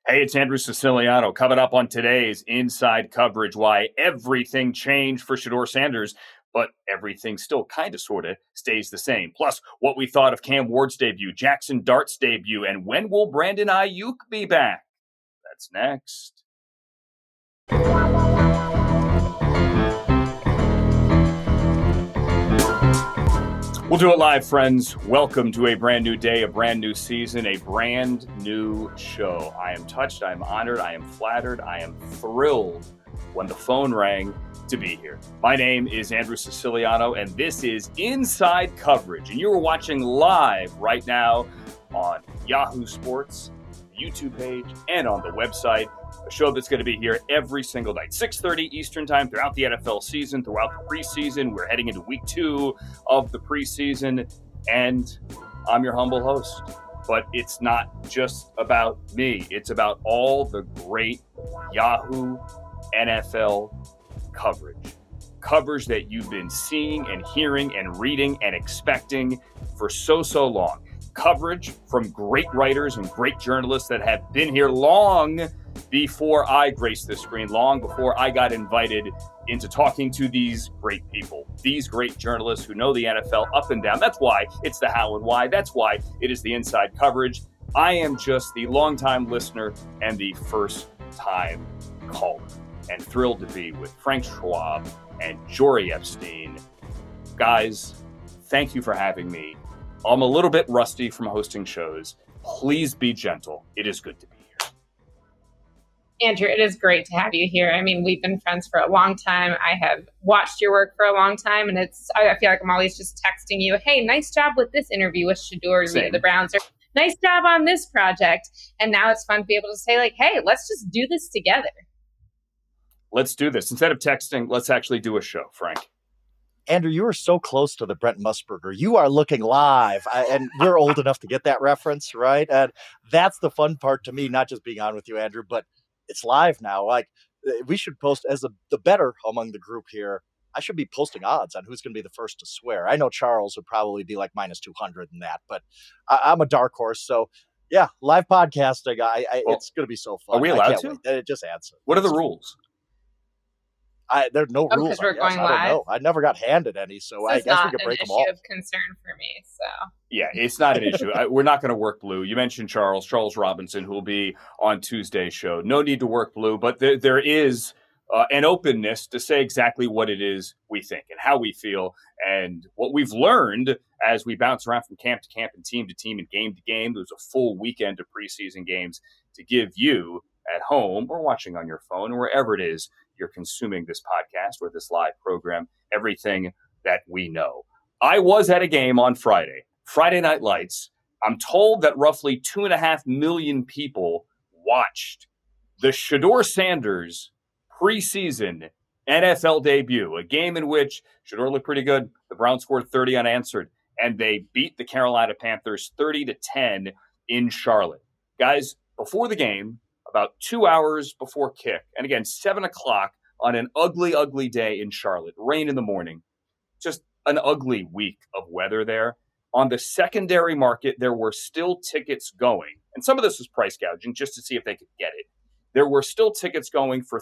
Hey, it's Andrew Siciliano coming up on today's Inside Coverage, why everything changed for Shedeur Sanders, but everything still kind of sort of stays the same. Plus, what we thought of Cam Ward's debut, Jackson Dart's debut, and when will Brandon Ayuk be back? That's next. We'll do it live, friends. Welcome to a brand new day, a brand new season, a brand new show. I am touched, I am honored, I am flattered, I am thrilled when the phone rang to be here. My name is Andrew Siciliano, and this is Inside Coverage. And you are watching live right now on Yahoo Sports, the YouTube page, and on the website. A show that's going to be here every single night, 6:30 Eastern time throughout the NFL season, throughout the preseason. We're heading into week 2 of the preseason, and I'm your humble host. But it's not just about me. It's about all the great Yahoo NFL coverage that you've been seeing and hearing and reading and expecting for so long. Coverage from great writers and great journalists that have been here long before I graced the screen, long before I got invited into talking to these great people, these great journalists who know the NFL up and down. That's why it's the how and why. That's why it is the Inside Coverage. I am just the longtime listener and the first-time caller, and thrilled to be with Frank Schwab and Jory Epstein. Guys, thank you for having me. I'm a little bit rusty from hosting shows. Please be gentle. It is good to be here. Andrew, it is great to have you here. I mean, we've been friends for a long time. I have watched your work for a long time, and I feel like I'm always just texting you, hey, nice job with this interview with Shedeur via the Browns, or nice job on this project. And now it's fun to be able to say, like, hey, let's just do this together. Let's do this. Instead of texting, let's actually do a show, Frank. Andrew, you are so close to the Brent Musburger. You are looking live, and we're old enough to get that reference, right? And that's the fun part to me, not just being on with you, Andrew, but it's live now. Like, we should post as the better among the group here. I should be posting odds on who's going to be the first to swear. I know Charles would probably be like minus 200 in that, but I'm a dark horse. So, yeah, live podcasting. It's going to be so fun. Are we allowed to? It just adds. What are the rules? There's no rules. Because we're going live. I don't know. I never got handed any, so I guess we could break them all. It's not an issue of concern for me. So yeah, it's not an issue. We're not going to work blue. You mentioned Charles Robinson, who will be on Tuesday's show. No need to work blue, but there is an openness to say exactly what it is we think and how we feel, and what we've learned as we bounce around from camp to camp and team to team and game to game. There's a full weekend of preseason games to give you at home or watching on your phone or wherever it is you're consuming this podcast or this live program, everything that we know. I was at a game on Friday Night Lights. I'm told that roughly 2.5 million people watched the Shedeur Sanders preseason NFL debut, a game in which Shedeur looked pretty good. The Browns scored 30 unanswered, and they beat the Carolina Panthers 30-10 in Charlotte. Guys, before the game, about 2 hours before kick, and again, 7 o'clock on an ugly, ugly day in Charlotte, rain in the morning, just an ugly week of weather there. On the secondary market, there were still tickets going, and some of this was price gouging just to see if they could get it. There were still tickets going for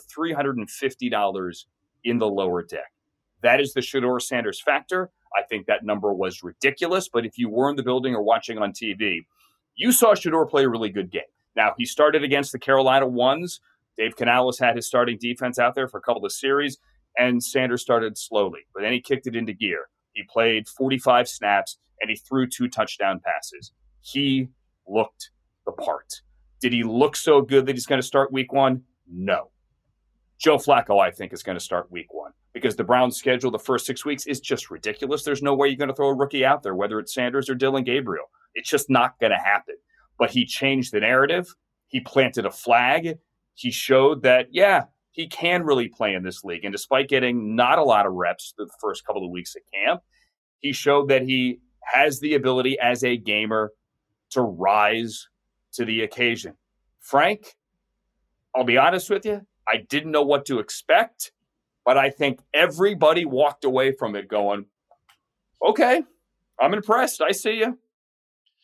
$350 in the lower deck. That is the Shedeur Sanders factor. I think that number was ridiculous, but if you were in the building or watching on TV, you saw Shedeur play a really good game. Now, he started against the Carolina Ones. Dave Canales had his starting defense out there for a couple of series, and Sanders started slowly. But then he kicked it into gear. He played 45 snaps, and he threw 2 touchdown passes. He looked the part. Did he look so good that he's going to start week 1? No. Joe Flacco, I think, is going to start week 1 because the Browns' schedule the first 6 weeks is just ridiculous. There's no way you're going to throw a rookie out there, whether it's Sanders or Dylan Gabriel. It's just not going to happen. But he changed the narrative. He planted a flag. He showed that, yeah, he can really play in this league. And despite getting not a lot of reps the first couple of weeks at camp, he showed that he has the ability as a gamer to rise to the occasion. Frank, I'll be honest with you, I didn't know what to expect, but I think everybody walked away from it going, okay, I'm impressed. I see you.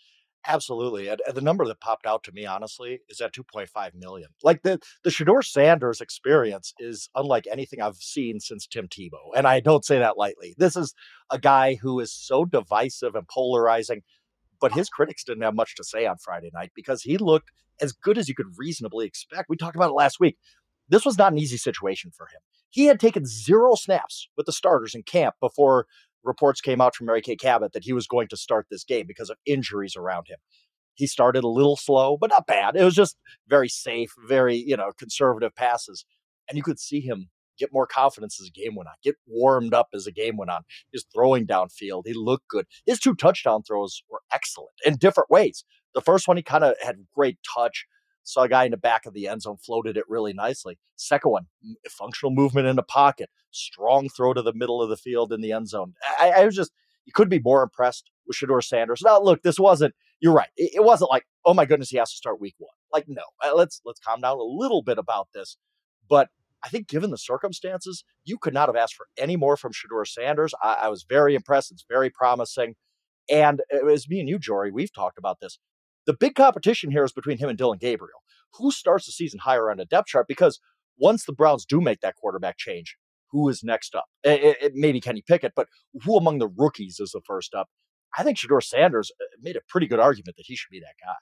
Absolutely. And the number that popped out to me, honestly, is at 2.5 million. Like the Shador Sanders experience is unlike anything I've seen since Tim Tebow. And I don't say that lightly. This is a guy who is so divisive and polarizing, but his critics didn't have much to say on Friday night because he looked as good as you could reasonably expect. We talked about it last week. This was not an easy situation for him. He had taken 0 snaps with the starters in camp before reports came out from Mary Kay Cabot that he was going to start this game because of injuries around him. He started a little slow, but not bad. It was just very safe, very, conservative passes. And you could see him get more confidence as the game went on, get warmed up as the game went on. His throwing downfield, he looked good. His 2 touchdown throws were excellent in different ways. The first one, he kind of had great touch. Saw a guy in the back of the end zone, floated it really nicely. Second one, functional movement in the pocket, strong throw to the middle of the field in the end zone. I was just, you could be more impressed with Shador Sanders. Now, look, this wasn't, you're right. It wasn't like, oh my goodness, he has to start week 1. Like, no, let's calm down a little bit about this. But I think given the circumstances, you could not have asked for any more from Shador Sanders. I was very impressed. It's very promising. And it was me and you, Jory, we've talked about this. The big competition here is between him and Dillon Gabriel. Who starts the season higher on the depth chart? Because once the Browns do make that quarterback change, who is next up? It maybe Kenny Pickett, but who among the rookies is the first up? I think Shador Sanders made a pretty good argument that he should be that guy.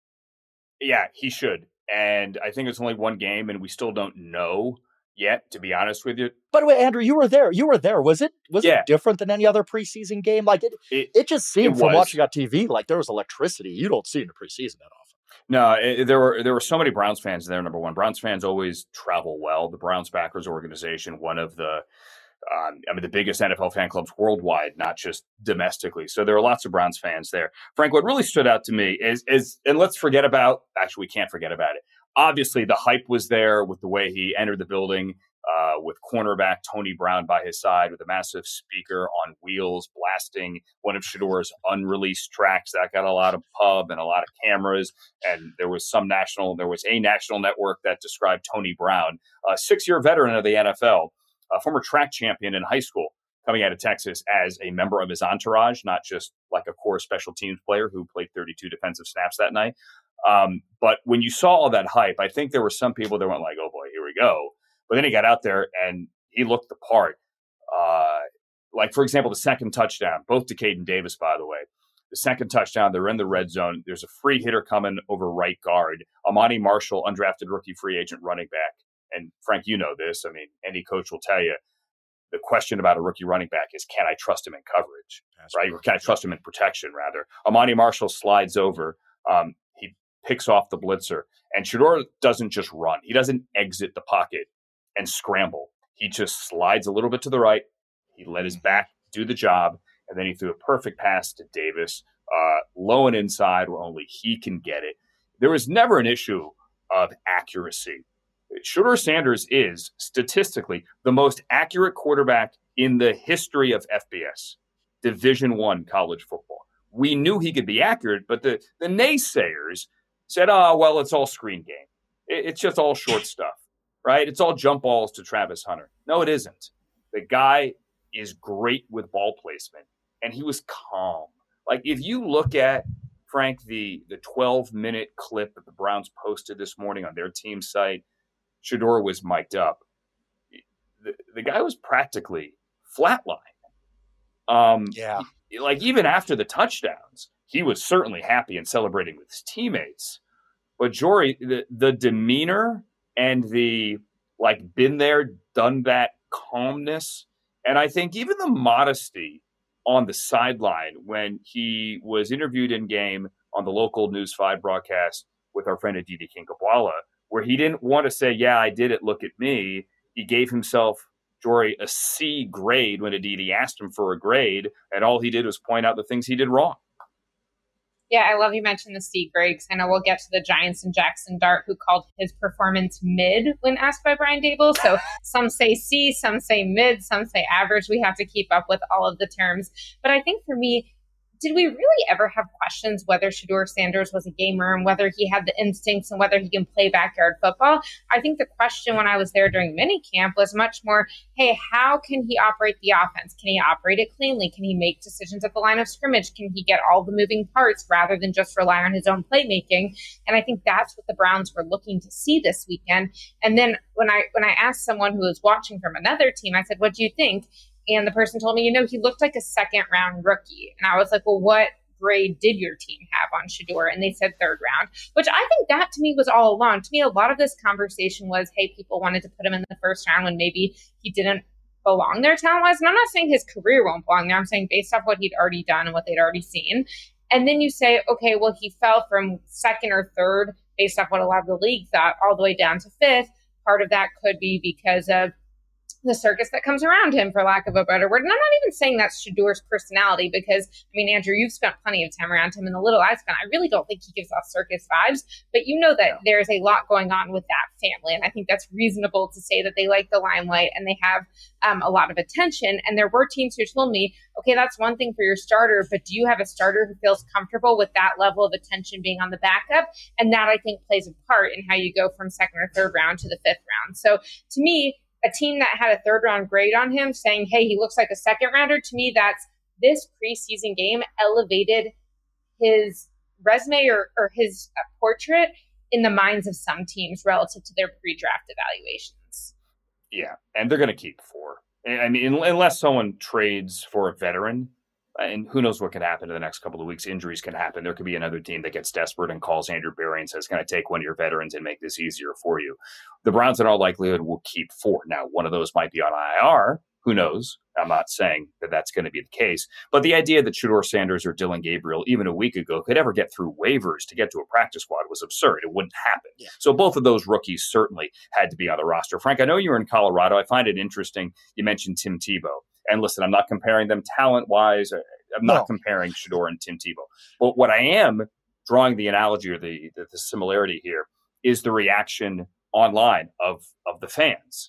Yeah, he should. And I think it's only one game, and we still don't know yet, to be honest with you. By the way, Andrew, you were there. Was it different than any other preseason game? Like it just seemed from watching on TV like there was electricity you don't see in the preseason that often. No, there were so many Browns fans there. Number one, Browns fans always travel well. The Browns Backers organization, one of the biggest NFL fan clubs worldwide, not just domestically. So there are lots of Browns fans there. Frank, what really stood out to me is, and let's forget about, actually, we can't forget about it. Obviously, the hype was there with the way he entered the building, with cornerback Tony Brown by his side, with a massive speaker on wheels blasting one of Shador's unreleased tracks. That got a lot of pub and a lot of cameras. And there was a national network that described Tony Brown, a 6-year veteran of the NFL, a former track champion in high school, coming out of Texas as a member of his entourage, not just like a core special teams player who played 32 defensive snaps that night. But when you saw all that hype, I think there were some people that went like, oh boy, here we go. But then he got out there and he looked the part. Like, for example, the second touchdown, both to Caden Davis, by the way. The second touchdown, they're in the red zone. There's a free hitter coming over right guard. Amani Marshall, undrafted rookie free agent running back. And Frank, you know this. I mean, any coach will tell you the question about a rookie running back is, can I trust him in coverage? Right? Or can I trust him in protection, rather? Amani Marshall slides over. He picks off the blitzer. And Shador doesn't just run. He doesn't exit the pocket and scramble. He just slides a little bit to the right. He let his back do the job. And then he threw a perfect pass to Davis, low and inside where only he can get it. There was never an issue of accuracy. Shador Sanders is statistically the most accurate quarterback in the history of FBS, Division I college football. We knew he could be accurate, but the naysayers said, oh, well, it's all screen game. It's just all short stuff, right? It's all jump balls to Travis Hunter. No, it isn't. The guy is great with ball placement, and he was calm. Like, if you look at, Frank, the 12-minute clip that the Browns posted this morning on their team site, Shador was mic'd up. The guy was practically flatline. Like, even after the touchdowns, he was certainly happy and celebrating with his teammates. But Jory, the demeanor and the, like, been there, done that calmness, and I think even the modesty on the sideline when he was interviewed in game on the local News 5 broadcast with our friend Aditi Kinkhabwala, where he didn't want to say, yeah, I did it, look at me. He gave himself, Jory, a C grade when Aditi asked him for a grade, and all he did was point out the things he did wrong. Yeah, I love you mentioned the C grade, because I know we'll get to the Giants and Jackson Dart, who called his performance mid when asked by Brian Daboll. So some say C, some say mid, some say average. We have to keep up with all of the terms. But I think for me, did we really ever have questions whether Shedeur Sanders was a gamer and whether he had the instincts and whether he can play backyard football? I think the question when I was there during minicamp was much more, hey, how can he operate the offense? Can he operate it cleanly? Can he make decisions at the line of scrimmage? Can he get all the moving parts rather than just rely on his own playmaking? And I think that's what the Browns were looking to see this weekend. And then when I asked someone who was watching from another team, I said, what do you think? And the person told me, he looked like a second-round rookie. And I was like, well, what grade did your team have on Shedeur? And they said third round, which I think that to me was all along. To me, a lot of this conversation was, hey, people wanted to put him in the first round when maybe he didn't belong there talent-wise. And I'm not saying his career won't belong there. I'm saying based off what he'd already done and what they'd already seen. And then you say, okay, well, he fell from second or third based off what a lot of the league thought all the way down to fifth. Part of that could be because of the circus that comes around him, for lack of a better word. And I'm not even saying that's Shedeur's personality because, Andrew, you've spent plenty of time around him, and the little I've spent, I really don't think he gives off circus vibes. But you know that there's a lot going on with that family, and I think that's reasonable to say that they like the limelight and they have a lot of attention. And there were teams who told me, okay, that's one thing for your starter, but do you have a starter who feels comfortable with that level of attention being on the backup? And that, I think, plays a part in how you go from second or third round to the fifth round. So to me, a team that had a third round grade on him saying, hey, he looks like a second rounder, to me, that's this preseason game elevated his resume or his portrait in the minds of some teams relative to their pre-draft evaluations. Yeah, and they're going to keep 4. Unless someone trades for a veteran, and who knows what could happen in the next couple of weeks. Injuries can happen. There could be another team that gets desperate and calls Andrew Berry and says, can I take one of your veterans and make this easier for you? The Browns in all likelihood will keep 4. Now, one of those might be on IR. Who knows? I'm not saying that that's going to be the case. But the idea that Shedeur Sanders or Dillon Gabriel, even a week ago, could ever get through waivers to get to a practice squad was absurd. It wouldn't happen. Yeah. So both of those rookies certainly had to be on the roster. Frank, I know you were in Colorado. I find it interesting you mentioned Tim Tebow. And listen, I'm not comparing them talent-wise. I'm not comparing Shedeur and Tim Tebow. But what I am drawing the analogy or the similarity here is the reaction online of the fans.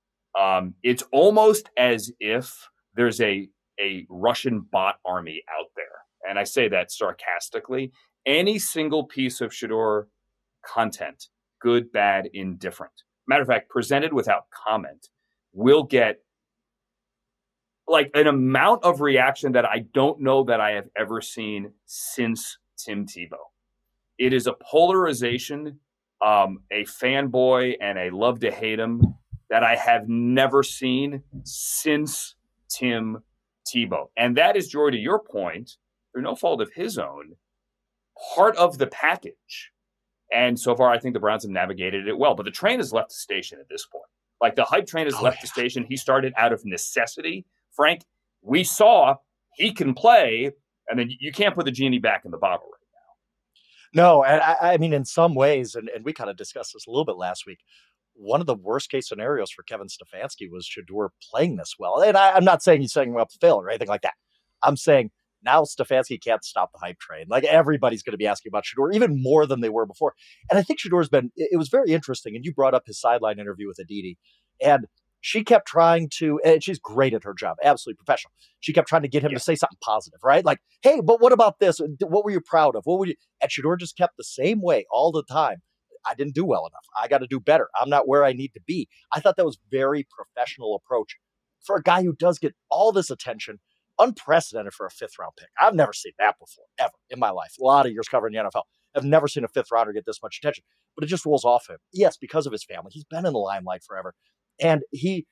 It's almost as if there's a Russian bot army out there. And I say that sarcastically. Any single piece of Shedeur content, good, bad, indifferent, matter of fact, presented without comment, will get like an amount of reaction that I don't know that I have ever seen since Tim Tebow. It is a polarization, a fanboy and a love to hate him that I have never seen since Tim Tebow. And that is, Jory, to your point, through no fault of his own, part of the package. And so far, I think the Browns have navigated it well. But the train has left the station at this point. Like the hype train has left the station. He started out of necessity. Frank, we saw he can play, and then you can't put the genie back in the bottle right now. No, and I mean, in some ways, and we kind of discussed this a little bit last week, one of the worst case scenarios for Kevin Stefanski was Shedeur playing this well. And I'm not saying he's setting him up to fail or anything like that. I'm saying now Stefanski can't stop the hype train. Like everybody's going to be asking about Shedeur even more than they were before. And I think Shedeur's it was very interesting. And you brought up his sideline interview with Aditi, and she kept trying to, and she's great at her job, absolutely professional. She kept trying to get him to say something positive, right? Like, hey, but what about this? What were you proud of? What were you? And Shedeur just kept the same way all the time. I didn't do well enough. I got to do better. I'm not where I need to be. I thought that was very professional approach for a guy who does get all this attention, unprecedented for a 5th round pick. I've never seen that before, ever in my life. A lot of years covering the NFL. I've never seen a 5th rounder get this much attention, but it just rolls off him. Yes, because of his family. He's been in the limelight forever. And he,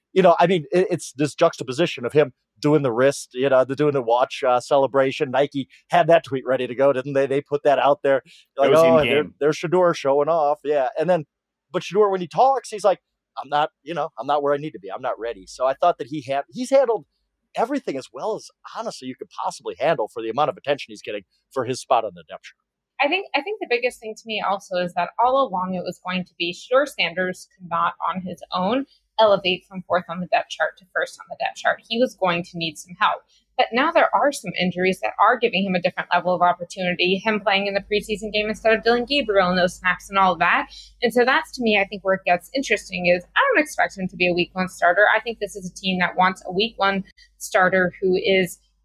it's this juxtaposition of him doing the wrist, doing the watch celebration. Nike had that tweet ready to go, didn't they? They put that out there. Like, there's Shedeur showing off. Yeah. And then, but Shedeur, when he talks, he's like, I'm not where I need to be. I'm not ready. So I thought that he's handled everything as well as honestly you could possibly handle for the amount of attention he's getting for his spot on the depth chart. I think the biggest thing to me also is that all along it was going to be Shedeur Sanders could not on his own elevate from 4th on the depth chart to 1st on the depth chart. He was going to need some help. But now there are some injuries that are giving him a different level of opportunity, him playing in the preseason game instead of Dillon Gabriel and those snaps and all of that. And so that's, to me, I think where it gets interesting is I don't expect him to be a week 1 starter. I think this is a team that wants a week 1 starter who is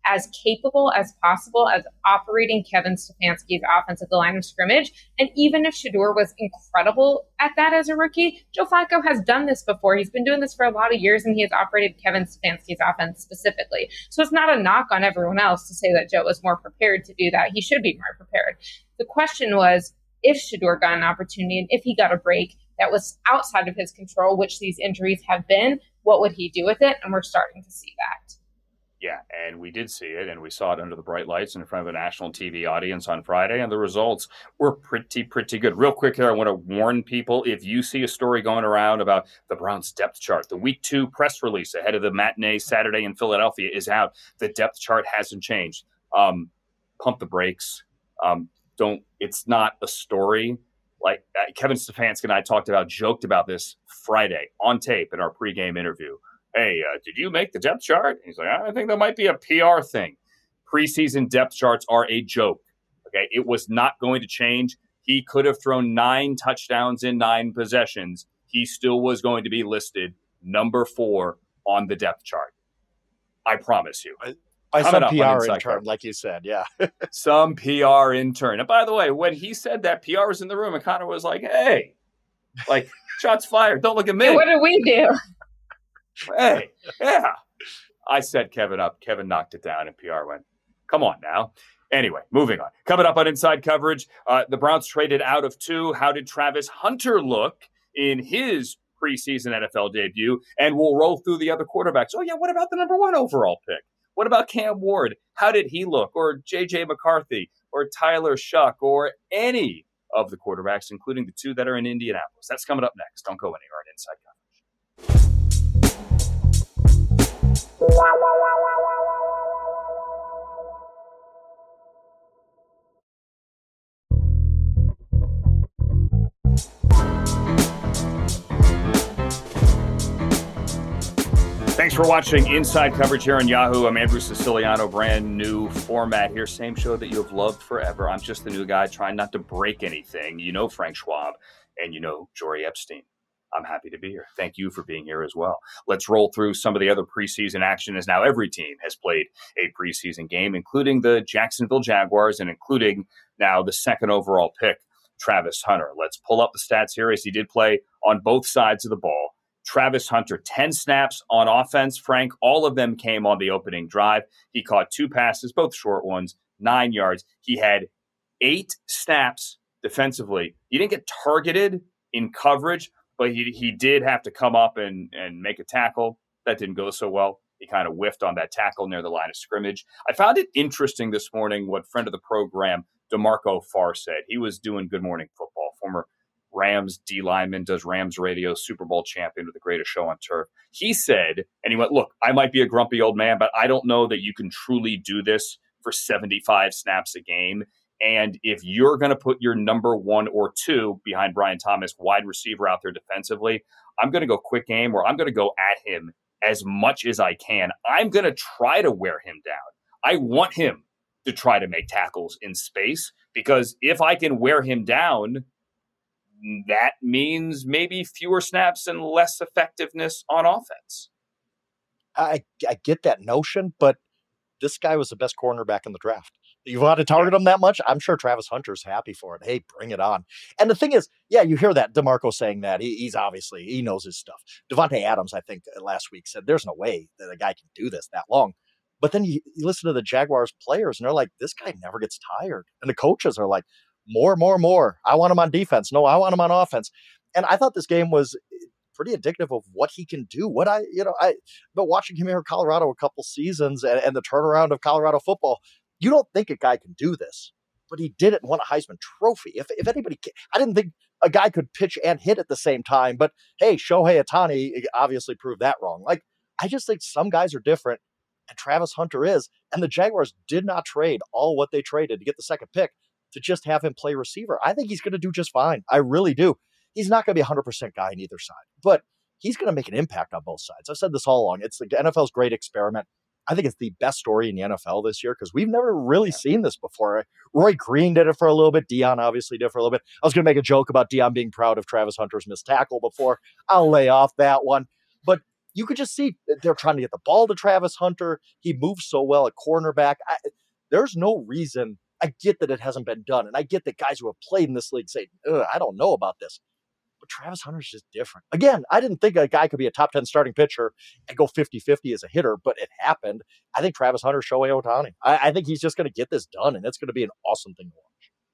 as capable as possible as operating Kevin Stefanski's offense at the line of scrimmage. And even if Shedeur was incredible at that as a rookie, Joe Flacco has done this before. He's been doing this for a lot of years, and he has operated Kevin Stefanski's offense specifically. So it's not a knock on everyone else to say that Joe was more prepared to do that. He should be more prepared. The question was, if Shedeur got an opportunity and if he got a break that was outside of his control, which these injuries have been, what would he do with it? And we're starting to see that. Yeah, and we did see it, and we saw it under the bright lights in front of a national TV audience on Friday, and the results were pretty good. Real quick here, I want to warn people, if you see a story going around about the Browns depth chart, the Week 2 press release ahead of the matinee Saturday in Philadelphia is out. The depth chart hasn't changed. Pump the brakes. It's not a story. Like Kevin Stefanski and I joked about this Friday on tape in our pregame interview. Hey, did you make the depth chart? And he's like, I think that might be a PR thing. Preseason depth charts are a joke. Okay, it was not going to change. He could have thrown 9 touchdowns in 9 possessions. He still was going to be listed number 4 on the depth chart. I promise you. By some PR intern, like you said, yeah. Some PR intern. And by the way, when he said that, PR was in the room and Connor was like, hey, like, shots fired. Don't look at me. Hey, what did we do? Hey, yeah. I set Kevin up. Kevin knocked it down, and PR went, come on now. Anyway, moving on. Coming up on Inside Coverage, the Browns traded out of 2. How did Travis Hunter look in his preseason NFL debut? And we'll roll through the other quarterbacks. Oh, yeah, what about the number 1 overall pick? What about Cam Ward? How did he look? Or J.J. McCarthy? Or Tyler Shuck? Or any of the quarterbacks, including the 2 that are in Indianapolis? That's coming up next. Don't go anywhere on Inside Coverage. Thanks for watching Inside Coverage here on Yahoo. I'm Andrew Siciliano. Brand new format here. Same show that you have loved forever. I'm just the new guy trying not to break anything. You know Frank Schwab and you know Jory Epstein. I'm happy to be here. Thank you for being here as well. Let's roll through some of the other preseason action, as now every team has played a preseason game, including the Jacksonville Jaguars and including now the 2nd overall pick, Travis Hunter. Let's pull up the stats here, as he did play on both sides of the ball. Travis Hunter, 10 snaps on offense. Frank, all of them came on the opening drive. He caught 2 passes, both short ones, 9 yards. He had 8 snaps defensively. He didn't get targeted in coverage, but he did have to come up and make a tackle. That didn't go so well. He kind of whiffed on that tackle near the line of scrimmage. I found it interesting this morning what friend of the program, DeMarco Farr, said. He was doing Good Morning Football, former Rams D lineman, does Rams radio, Super Bowl champion with the greatest show on turf. He said, and he went, look, I might be a grumpy old man, but I don't know that you can truly do this for 75 snaps a game. And if you're going to put your number 1 or 2 behind Brian Thomas, wide receiver out there defensively, I'm going to go quick game, or I'm going to go at him as much as I can. I'm going to try to wear him down. I want him to try to make tackles in space, because if I can wear him down, that means maybe fewer snaps and less effectiveness on offense. I get that notion, but this guy was the best cornerback in the draft. You want to target him that much? I'm sure Travis Hunter's happy for it. Hey, bring it on. And the thing is, yeah, you hear that DeMarco saying that. He's obviously, he knows his stuff. Devontae Adams, I think last week said, there's no way that a guy can do this that long. But then you listen to the Jaguars players and they're like, this guy never gets tired. And the coaches are like, more. I want him on defense. No, I want him on offense. And I thought this game was pretty indicative of what he can do. But watching him here in Colorado a couple seasons and the turnaround of Colorado football, you don't think a guy can do this, but he did it and won a Heisman Trophy. If anybody can, I didn't think a guy could pitch and hit at the same time, but hey, Shohei Ohtani obviously proved that wrong. Like, I just think some guys are different, and Travis Hunter is, and the Jaguars did not trade all what they traded to get the 2nd pick to just have him play receiver. I think he's going to do just fine. I really do. He's not going to be a 100% guy on either side, but he's going to make an impact on both sides. I've said this all along. It's the NFL's great experiment. I think it's the best story in the NFL this year because we've never really seen this before. Roy Green did it for a little bit. Deion obviously did it for a little bit. I was going to make a joke about Deion being proud of Travis Hunter's missed tackle before. I'll lay off that one. But you could just see they're trying to get the ball to Travis Hunter. He moves so well at cornerback. There's no reason. I get that it hasn't been done, and I get that guys who have played in this league say, I don't know about this. But Travis Hunter's just different. Again, I didn't think a guy could be a top 10 starting pitcher and go 50-50 as a hitter, but it happened. I think Travis Hunter's Shohei Ohtani. I think he's just going to get this done, and it's going to be an awesome thing to watch.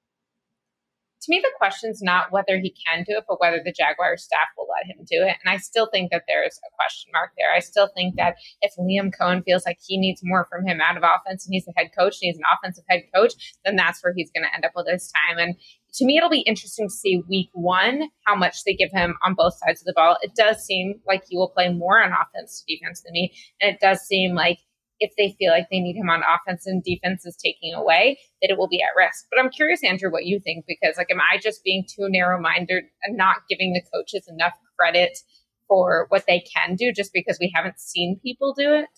To me, the question's not whether he can do it, but whether the Jaguars staff will let him do it. And I still think that there's a question mark there. I still think that if Liam Cohen feels like he needs more from him out of offense and he's the head coach and he's an offensive head coach, then that's where he's going to end up with his time. And to me, it'll be interesting to see week one, how much they give him on both sides of the ball. It does seem like he will play more on offense to defense than me. And it does seem like if they feel like they need him on offense and defense is taking away, that it will be at risk. But I'm curious, Andrew, what you think, because am I just being too narrow-minded and not giving the coaches enough credit for what they can do just because we haven't seen people do it?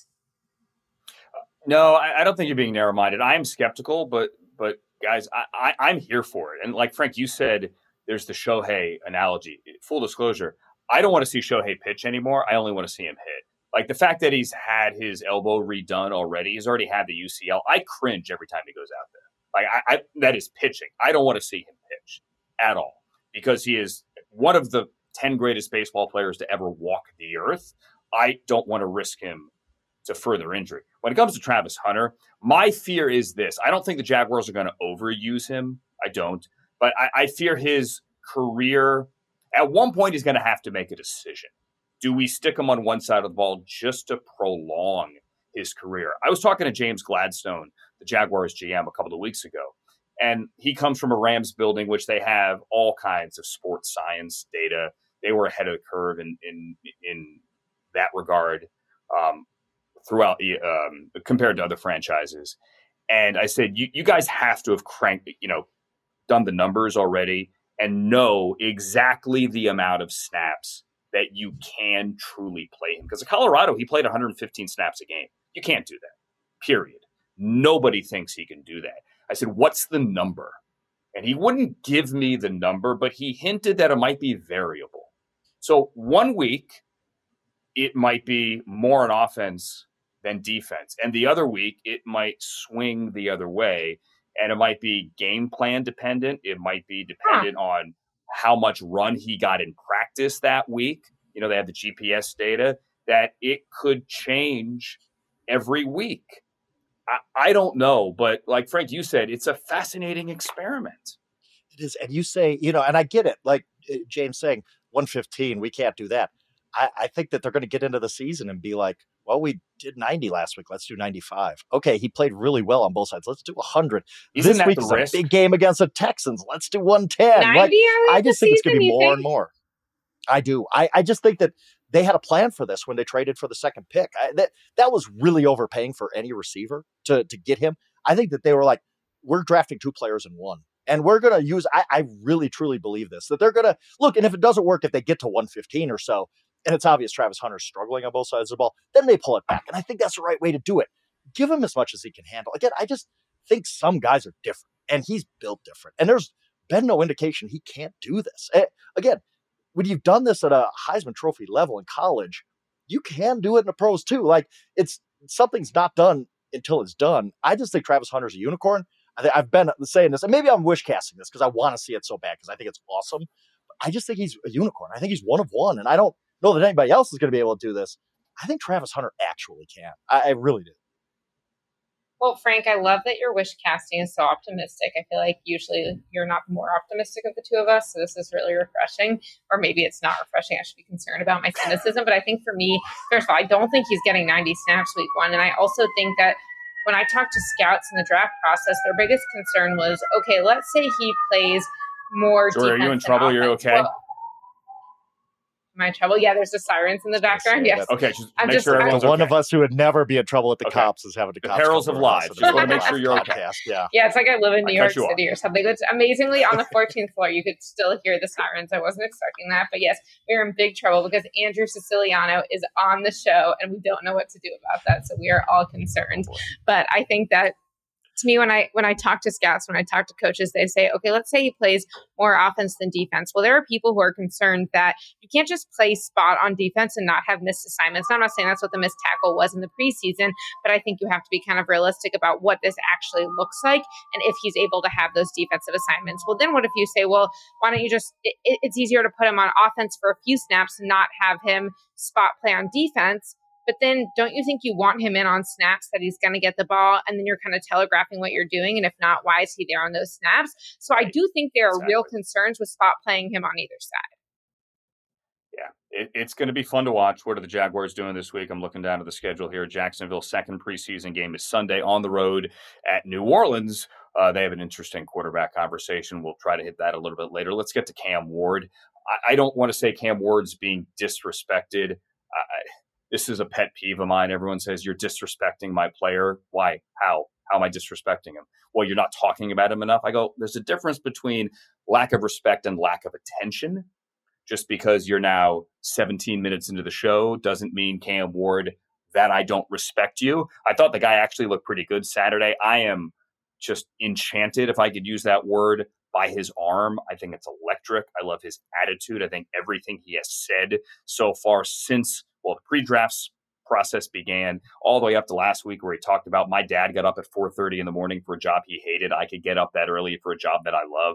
No, I don't think you're being narrow-minded. I am skeptical, but guys, I'm here for it. And like Frank, you said, there's the Shohei analogy. Full disclosure, I don't want to see Shohei pitch anymore. I only want to see him hit. Like the fact that he's had his elbow redone already, he's already had the UCL. I cringe every time he goes out there. Like that is pitching. I don't want to see him pitch at all because he is one of the 10 greatest baseball players to ever walk the earth. I don't want to risk him to further injury. When it comes to Travis Hunter, my fear is this. I don't think the Jaguars are going to overuse him. I don't. But I fear his career. At one point, he's going to have to make a decision. Do we stick him on one side of the ball just to prolong his career? I was talking to James Gladstone, the Jaguars GM, a couple of weeks ago, and he comes from a Rams building, which they have all kinds of sports science data. They were ahead of the curve in that regard throughout compared to other franchises. And I said, you guys have to have done the numbers already and know exactly the amount of snaps that you can truly play him. Because in Colorado, he played 115 snaps a game. You can't do that, period. Nobody thinks he can do that. I said, what's the number? And he wouldn't give me the number, but he hinted that it might be variable. So 1 week, it might be more on offense than defense. And the other week, it might swing the other way. And it might be game plan dependent. It might be dependent on how much run he got in practice that week. They have the GPS data that it could change every week. I don't know, but like Frank, you said, it's a fascinating experiment. It is. And you say, and I get it. Like James saying 115, we can't do that. I think that they're going to get into the season and be like, well, we did 90 last week. Let's do 95. Okay, he played really well on both sides. Let's do 100. Isn't this week is a big game against the Texans. Let's do 110. I just think it's going to be more and more. I do. I just think that they had a plan for this when they traded for the second pick. That was really overpaying for any receiver to get him. I think that they were like, we're drafting 2 players in one. And we're going to use, I really, truly believe this, that they're going to look. And if it doesn't work, if they get to 115 or so, and it's obvious Travis Hunter's struggling on both sides of the ball, then they pull it back. And I think that's the right way to do it. Give him as much as he can handle. Again, I just think some guys are different, and he's built different. And there's been no indication he can't do this. Again, when you've done this at a Heisman Trophy level in college, you can do it in the pros too. Like something's not done until it's done. I just think Travis Hunter's a unicorn. I've been saying this, and maybe I'm wish casting this because I want to see it so bad because I think it's awesome. But I just think he's a unicorn. I think he's one of one, and I don't know that anybody else is going to be able to do this. I think Travis Hunter actually can. I really do. Well, Frank, I love that your wish casting is so optimistic. I feel like usually you're not the more optimistic of the two of us, so this is really refreshing. Or maybe it's not refreshing. I should be concerned about my cynicism. But I think for me, first of all, I don't think he's getting 90 snaps week one. And I also think that when I talked to scouts in the draft process, their biggest concern was, okay, let's say he plays more defense. Are you in trouble? Offense. You're okay? Well, am I in trouble? Yeah, there's the sirens in the background. Yes. Okay, just make sure everyone's one okay. of us who would never be in trouble with the cops is having the cops. Perils of live. Just want to make sure you're okay. Yeah, it's like I live in New York City or something. It's amazingly on the 14th floor, you could still hear the sirens. I wasn't expecting that, but yes, we're in big trouble because Andrew Siciliano is on the show, and we don't know what to do about that. So we are all concerned. But I think that to me, when I talk to scouts, when I talk to coaches, they say, okay, let's say he plays more offense than defense. Well, there are people who are concerned that you can't just play spot on defense and not have missed assignments. Now, I'm not saying that's what the missed tackle was in the preseason, but I think you have to be kind of realistic about what this actually looks like and if he's able to have those defensive assignments. Well, then what if you say, well, why don't you just, it's easier to put him on offense for a few snaps and not have him spot play on defense. But then don't you think you want him in on snaps that he's going to get the ball, and then you're kind of telegraphing what you're doing? And if not, why is he there on those snaps? So I do think there are real concerns with spot playing him on either side. Yeah, it's going to be fun to watch. What are the Jaguars doing this week? I'm looking down at the schedule here. Jacksonville's second preseason game is Sunday on the road at New Orleans. They have an interesting quarterback conversation. We'll try to hit that a little bit later. Let's get to Cam Ward. I don't want to say Cam Ward's being disrespected. This is a pet peeve of mine. Everyone says, you're disrespecting my player. Why? How? How am I disrespecting him? Well, you're not talking about him enough. I go, there's a difference between lack of respect and lack of attention. Just because you're now 17 minutes into the show doesn't mean, Cam Ward, that I don't respect you. I thought the guy actually looked pretty good Saturday. I am just enchanted, if I could use that word, by his arm. I think it's electric. I love his attitude. I think everything he has said so far since the pre-drafts process began, all the way up to last week, where he talked about, my dad got up at 4:30 in the morning for a job he hated. I could get up that early for a job that I love.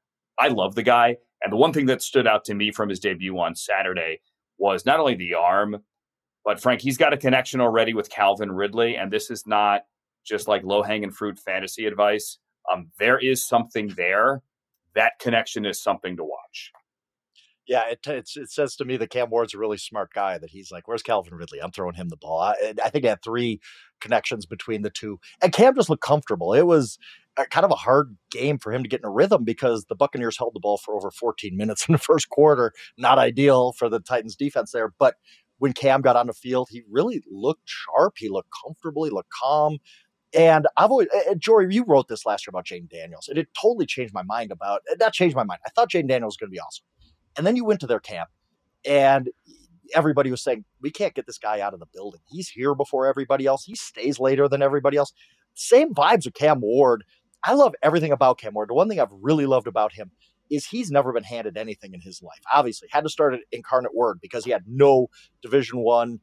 I love the guy. And the one thing that stood out to me from his debut on Saturday was not only the arm, but Frank, he's got a connection already with Calvin Ridley. And this is not just like low-hanging fruit fantasy advice. There is something there. That connection is something to watch. Yeah, it says to me that Cam Ward's a really smart guy, that he's like, where's Calvin Ridley? I'm throwing him the ball. I think he had 3 connections between the two. And Cam just looked comfortable. It was kind of a hard game for him to get in a rhythm because the Buccaneers held the ball for over 14 minutes in the first quarter. Not ideal for the Titans defense there. But when Cam got on the field, he really looked sharp. He looked comfortable. He looked calm. And I've always, Jory, you wrote this last year about Jayden Daniels, and it totally changed my mind not changed my mind. I thought Jayden Daniels was going to be awesome. And then you went to their camp, and everybody was saying, we can't get this guy out of the building. He's here before everybody else. He stays later than everybody else. Same vibes with Cam Ward. I love everything about Cam Ward. The one thing I've really loved about him is he's never been handed anything in his life. Obviously, had to start at Incarnate Word because he had no Division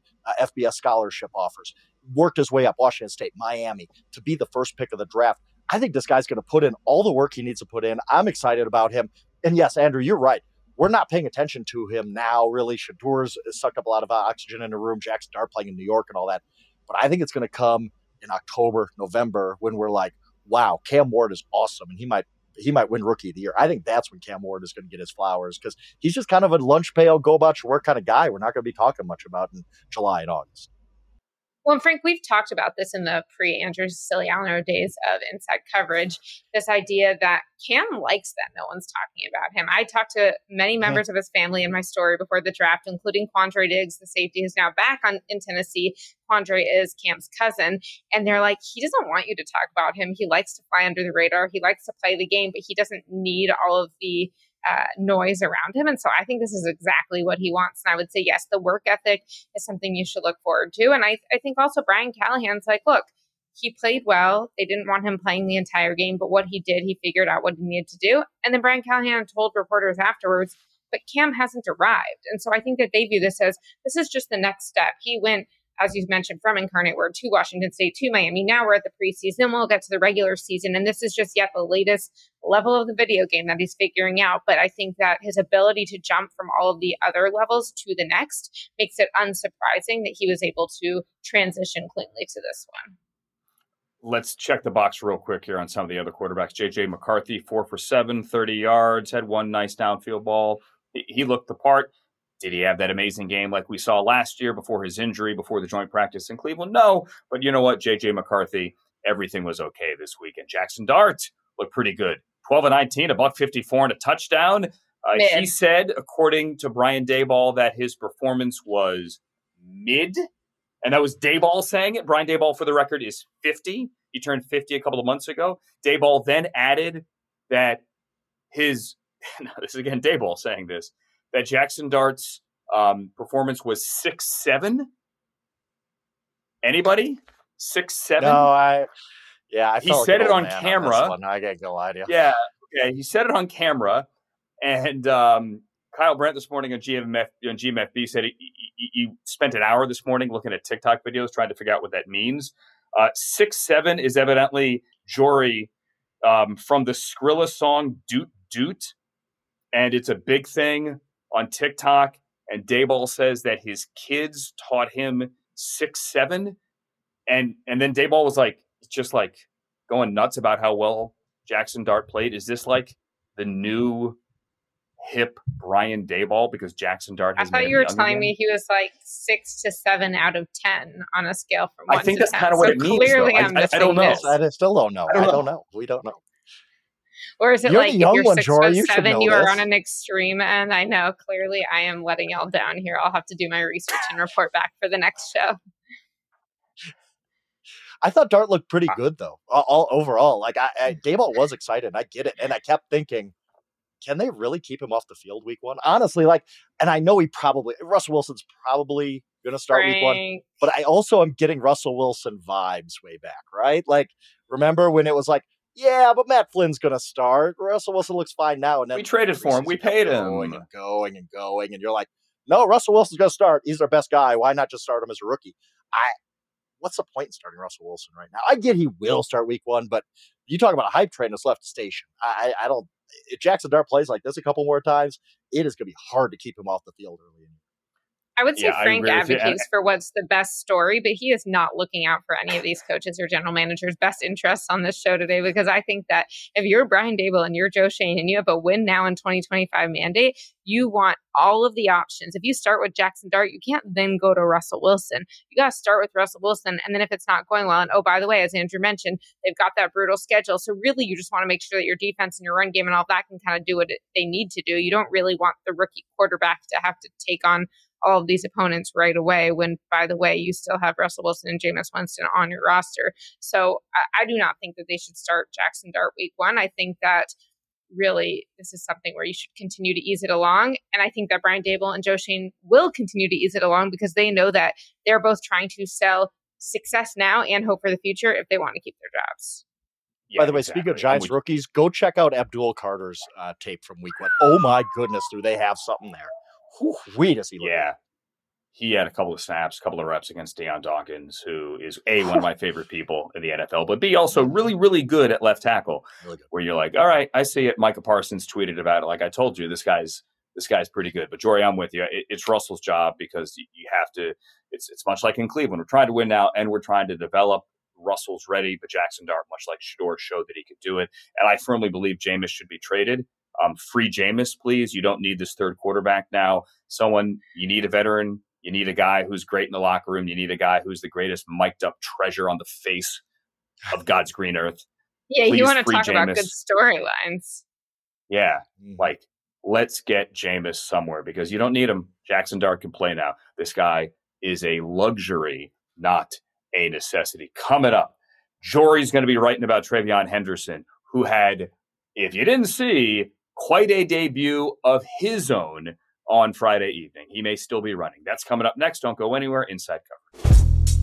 I FBS scholarship offers. Worked his way up, Washington State, Miami, to be the first pick of the draft. I think this guy's going to put in all the work he needs to put in. I'm excited about him. And yes, Andrew, you're right. We're not paying attention to him now, really. Shadur's sucked up a lot of oxygen in the room. Jackson Dart playing in New York and all that. But I think it's going to come in October, November, when we're like, wow, Cam Ward is awesome, and he might win Rookie of the Year. I think that's when Cam Ward is going to get his flowers, because he's just kind of a lunch pail, go about your work kind of guy we're not going to be talking much about in July and August. Well, Frank, we've talked about this in the pre-Andrew Siciliano days of Inside Coverage, this idea that Cam likes that no one's talking about him. I talked to many members of his family in my story before the draft, including Quandre Diggs, the safety who's now back in Tennessee. Quandre is Cam's cousin. And they're like, he doesn't want you to talk about him. He likes to fly under the radar. He likes to play the game, but he doesn't need all of the noise around him. And so I think this is exactly what he wants. And I would say, yes, the work ethic is something you should look forward to. And I think also Brian Callahan's like, look, he played well. They didn't want him playing the entire game, but what he did, he figured out what he needed to do. And then Brian Callahan told reporters afterwards, but Cam hasn't arrived. And so I think that they view this as, this is just the next step. He went, as you mentioned, from Incarnate Word to Washington State to Miami. Now we're at the preseason. We'll get to the regular season. And this is just yet the latest level of the video game that he's figuring out. But I think that his ability to jump from all of the other levels to the next makes it unsurprising that he was able to transition cleanly to this one. Let's check the box real quick here on some of the other quarterbacks. J.J. McCarthy, 4 for 7, 30 yards, had one nice downfield ball. He looked the part. Did he have that amazing game like we saw last year before his injury, before the joint practice in Cleveland? No. But you know what? J.J. McCarthy, everything was okay this weekend. Jackson Dart looked pretty good. 12-19, $154 and a touchdown. He said, according to Brian Daboll, that his performance was mid. And that was Daboll saying it. Brian Daboll, for the record, is 50. He turned 50 a couple of months ago. Daboll then added that this is again Daboll saying this, that Jackson Dart's performance was 6'7". Anybody? 6'7"? No, Yeah, I he felt said like it an on old man camera. this one. I can't go lie to you. Yeah, he said it on camera. And Kyle Brandt this morning on GMFB said he spent an hour this morning looking at TikTok videos trying to figure out what that means. 6'7" is evidently Jory from the Skrilla song Doot Doot. And it's a big thing on TikTok. And Daboll says that his kids taught him 6'7". And then Daboll was like, just like going nuts about how well Jackson Dart played. Is this like the new hip Brian Daboll because Jackson Dart has I thought made you were him young telling again? me he was like 6 to 7 out of 10 on a scale from 1 I think to that's 10. kind of what it means. Clearly Though. I'm I missing don't know. this. I still don't know. I don't know. We don't know. Or is it You're like the if young you're one, 6 Jory, foot you should 7, know you are this. on an extreme end? I know. Clearly I am letting y'all down here. I'll have to do my research and report back for the next show. I thought Dart looked pretty good though. All overall, like Daboll was excited. I get it, and I kept thinking, can they really keep him off the field week 1? Honestly, like, and I know Russell Wilson's probably going to start week 1, but I also am getting Russell Wilson vibes way back, right? Like, remember when it was like, yeah, but Matt Flynn's going to start. Russell Wilson looks fine now, and then We traded for him. We paid him. going, and you're like, no, Russell Wilson's going to start. He's our best guy. Why not just start him as a rookie? What's the point in starting Russell Wilson right now? I get he will start week 1, but you talk about a hype train that's left the station. I don't. If Jackson Dart plays like this a couple more times, it is going to be hard to keep him off the field early in the year. I would say Frank advocates for what's the best story, but he is not looking out for any of these coaches or general managers' best interests on this show today, because I think that if you're Brian Daboll and you're Joe Schoen and you have a win now in 2025 mandate, you want all of the options. If you start with Jackson Dart, you can't then go to Russell Wilson. You got to start with Russell Wilson. And then if it's not going well, and oh, by the way, as Andrew mentioned, they've got that brutal schedule. So really, you just want to make sure that your defense and your run game and all that can kind of do what they need to do. You don't really want the rookie quarterback to have to take on all of these opponents right away when, by the way, you still have Russell Wilson and Jameis Winston on your roster. So I do not think that they should start Jackson Dart week 1. I think that really this is something where you should continue to ease it along. And I think that Brian Daboll and Joe Schoen will continue to ease it along because they know that they're both trying to sell success now and hope for the future if they want to keep their jobs. Yeah, by the way, speaking of Giants rookies, go check out Abdul Carter's tape from week 1. Oh my goodness, do they have something there? Whew, does he look good. He had a couple of snaps, a couple of reps against Deion Dawkins, who is A, one of my favorite people in the NFL, but B, also really, really good at left tackle, where you're like, all right, I see it. Micah Parsons tweeted about it. Like I told you, this guy's pretty good. But Jory, I'm with you. It's Russell's job because you have to, it's much like in Cleveland. We're trying to win now and we're trying to develop. Russell's ready, but Jackson Dart, much like Shador, showed that he could do it. And I firmly believe Jameis should be traded. Free Jameis, please. You don't need this third quarterback now. You need a veteran. You need a guy who's great in the locker room. You need a guy who's the greatest mic'd up treasure on the face of God's green earth. Yeah, Please, you want to talk Jameis. about good storylines. Yeah, like let's get Jameis somewhere because you don't need him. Jackson Dart can play now. This guy is a luxury, not a necessity. Coming up, Jory's going to be writing about TreVeyon Henderson, who had, if you didn't see, quite a debut of his own on Friday evening. He may still be running. That's coming up next. Don't go anywhere. Inside Coverage.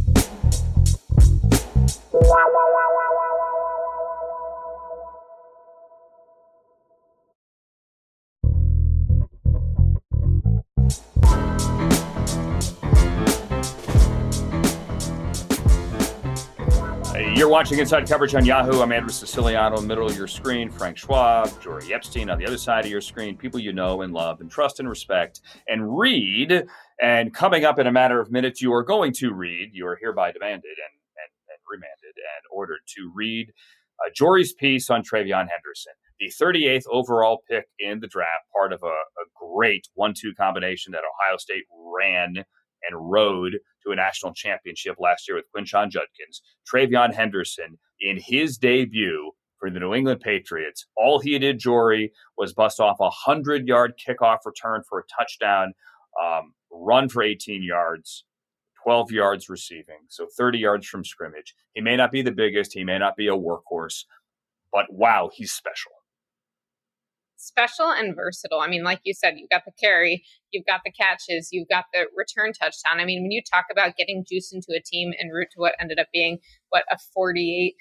You're watching Inside Coverage on Yahoo. I'm Andrew Siciliano, in the middle of your screen. Frank Schwab, Jory Epstein on the other side of your screen. People you know and love and trust and respect and read. And coming up in a matter of minutes, you are going to read. You are hereby demanded and remanded and ordered to read Jory's piece on TreVeyon Henderson, the 38th overall pick in the draft, part of a great 1-2 combination that Ohio State ran and rode to a national championship last year with Quinshon Judkins. TreVeyon Henderson, in his debut for the New England Patriots, all he did, Jory, was bust off a 100-yard kickoff return for a touchdown, run for 18 yards, 12 yards receiving, so 30 yards from scrimmage. He may not be the biggest, he may not be a workhorse, but wow, he's special. Special and versatile. I mean, like you said, you've got the carry, you've got the catches, you've got the return touchdown. I mean, when you talk about getting juice into a team en route to what ended up being, a 48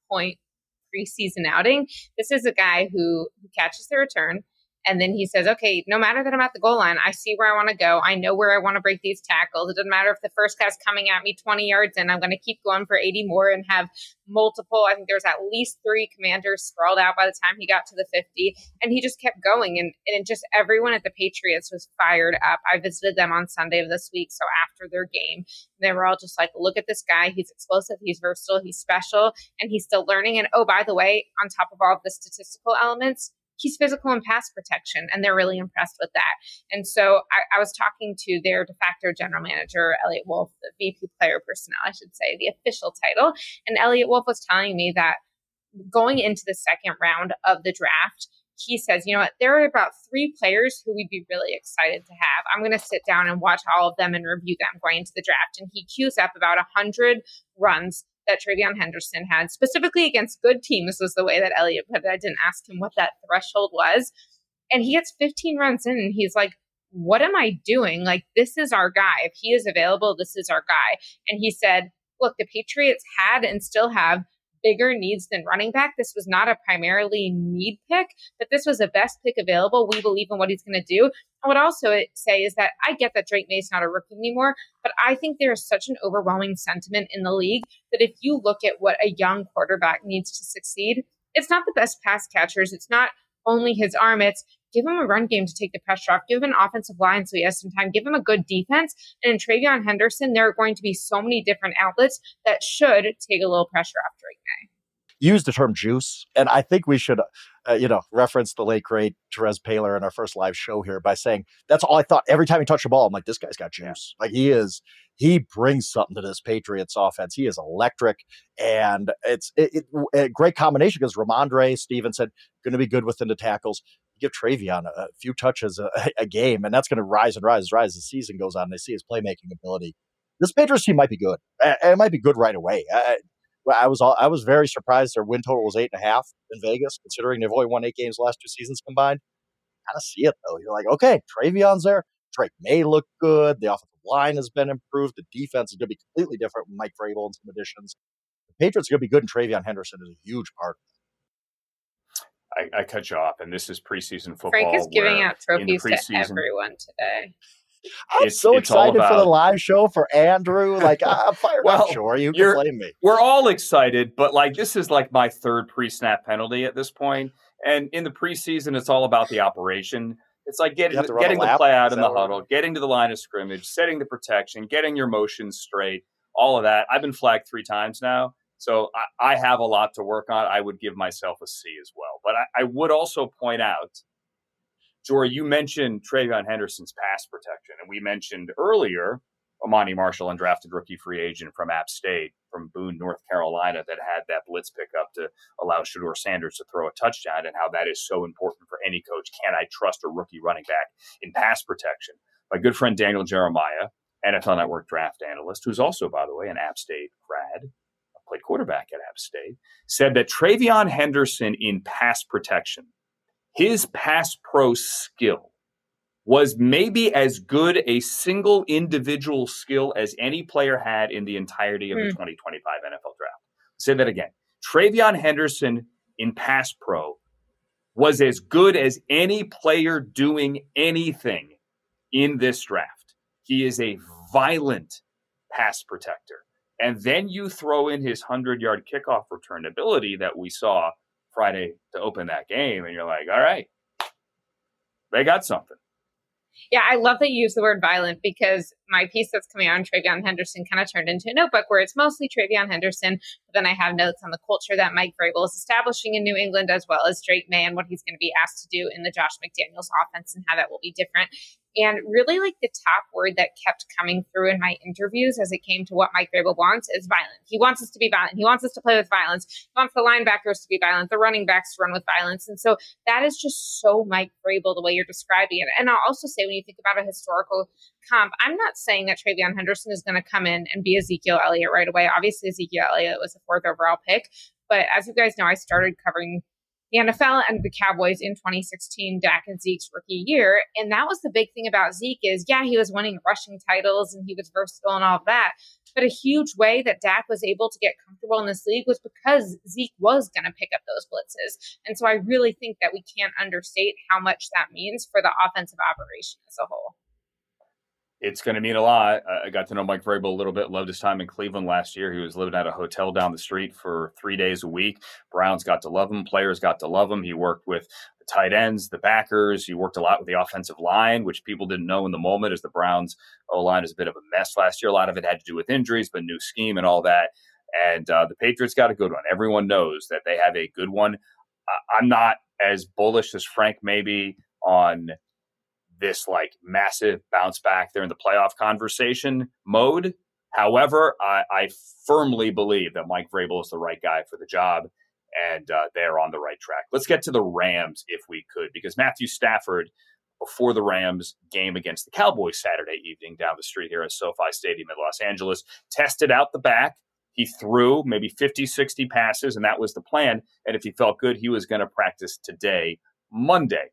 point preseason outing. This is a guy who catches the return. And then he says, okay, no matter that I'm at the goal line, I see where I want to go. I know where I want to break these tackles. It doesn't matter if the first guy's coming at me 20 yards in. I'm going to keep going for 80 more and have multiple. I think there's at least 3 commanders sprawled out by the time he got to the 50. And he just kept going. And just everyone at the Patriots was fired up. I visited them on Sunday of this week. So after their game, they were all just like, look at this guy. He's explosive. He's versatile. He's special. And he's still learning. And oh, by the way, on top of all of the statistical elements, he's physical and pass protection, and they're really impressed with that. And so I was talking to their de facto general manager, Elliot Wolf, the VP player personnel, I should say, the official title. And Elliot Wolf was telling me that going into the second round of the draft, he says, you know what, there are about 3 players who we'd be really excited to have. I'm going to sit down and watch all of them and review them going into the draft. And he cues up about 100 runs that TreVeyon Henderson had, specifically against good teams, was the way that Elliot put it. I didn't ask him what that threshold was. And he gets 15 runs in, and he's like, what am I doing? Like, this is our guy. If he is available, this is our guy. And he said, look, the Patriots had and still have bigger needs than running back. This was not a primarily need pick, but this was the best pick available. We believe in what he's going to do. I would also say is that I get that Drake May's not a rookie anymore, but I think there is such an overwhelming sentiment in the league that if you look at what a young quarterback needs to succeed, it's not the best pass catchers. It's not only his arm. It's give him a run game to take the pressure off. Give him an offensive line so he has some time. Give him a good defense. And in TreVeyon Henderson, there are going to be so many different outlets that should take a little pressure off Drake May. Use the term juice. And I think we should, reference the late, great Therese Paylor in our first live show here by saying, that's all I thought. Every time he touched the ball, I'm like, this guy's got juice. Like he brings something to this Patriots offense. He is electric. And it's a great combination because Ramondre Stevenson going to be good within the tackles. Give TreVeyon a few touches a game, and that's going to rise and rise as the season goes on. They see his playmaking ability. This Patriots team might be good. It might be good right away. I was very surprised their win total was 8.5 in Vegas, considering they've only won 8 games the last 2 seasons combined. Kind of see it though. You're like, okay, TreVeyon's there. Drake May look good. The offensive line has been improved. The defense is going to be completely different with Mike Vrabel and some additions. The Patriots are going to be good, and TreVeyon Henderson is a huge part. I cut you off, and this is preseason football. Frank is giving out trophies to everyone today. I'm so excited for the live show for Andrew. Like, I'm fired up. Sure, you can blame me. We're all excited, but like this is like my 3rd pre-snap penalty at this point. And in the preseason, it's all about the operation. It's like getting the play out in the huddle, getting to the line of scrimmage, setting the protection, getting your motions straight, all of that. I've been flagged 3 times now. So I have a lot to work on. I would give myself a C as well. But I would also point out, Jory, you mentioned TreVeyon Henderson's pass protection. And we mentioned earlier Amani Marshall, undrafted rookie free agent from App State, from Boone, North Carolina, that had that blitz pickup to allow Shedeur Sanders to throw a touchdown, and how that is so important for any coach. Can I trust a rookie running back in pass protection? My good friend Daniel Jeremiah, NFL Network draft analyst, who's also, by the way, an App State grad, played quarterback at App State, said that TreVeyon Henderson in pass protection, his pass pro skill was maybe as good a single individual skill as any player had in the entirety of the 2025 NFL draft. Say that again. TreVeyon Henderson in pass pro was as good as any player doing anything in this draft. He is a violent pass protector. And then you throw in his 100-yard kickoff return ability that we saw Friday to open that game, and you're like, all right, they got something. Yeah, I love that you use the word violent, because my piece that's coming out on TreVeyon Henderson kind of turned into a notebook where it's mostly TreVeyon Henderson, but then I have notes on the culture that Mike Vrabel is establishing in New England, as well as Drake May and what he's going to be asked to do in the Josh McDaniels offense and how that will be different. And really, like, the top word that kept coming through in my interviews as it came to what Mike Vrabel wants is violent. He wants us to be violent. He wants us to play with violence. He wants the linebackers to be violent, the running backs to run with violence. And so that is just so Mike Vrabel, the way you're describing it. And I'll also say, when you think about a historical comp, I'm not saying that TreVeyon Henderson is going to come in and be Ezekiel Elliott right away. Obviously, Ezekiel Elliott was a 4th overall pick. But as you guys know, I started covering the NFL and the Cowboys in 2016, Dak and Zeke's rookie year. And that was the big thing about Zeke is, yeah, he was winning rushing titles and he was versatile and all of that. But a huge way that Dak was able to get comfortable in this league was because Zeke was going to pick up those blitzes. And so I really think that we can't understate how much that means for the offensive operation as a whole. It's going to mean a lot. I got to know Mike Vrabel a little bit. Loved his time in Cleveland last year. He was living at a hotel down the street for 3 days a week. Browns got to love him. Players got to love him. He worked with the tight ends, the backers. He worked a lot with the offensive line, which people didn't know in the moment as the Browns O-line is a bit of a mess last year. A lot of it had to do with injuries, but new scheme and all that. And the Patriots got a good one. Everyone knows that they have a good one. I'm not as bullish as Frank maybe on this like massive bounce back. They're in the playoff conversation mode. However, I firmly believe that Mike Vrabel is the right guy for the job, and they're on the right track. Let's get to the Rams if we could, because Matthew Stafford, before the Rams game against the Cowboys Saturday evening down the street here at SoFi Stadium in Los Angeles, tested out the back. He threw maybe 50, 60 passes, and that was the plan. And if he felt good, he was going to practice today, Monday.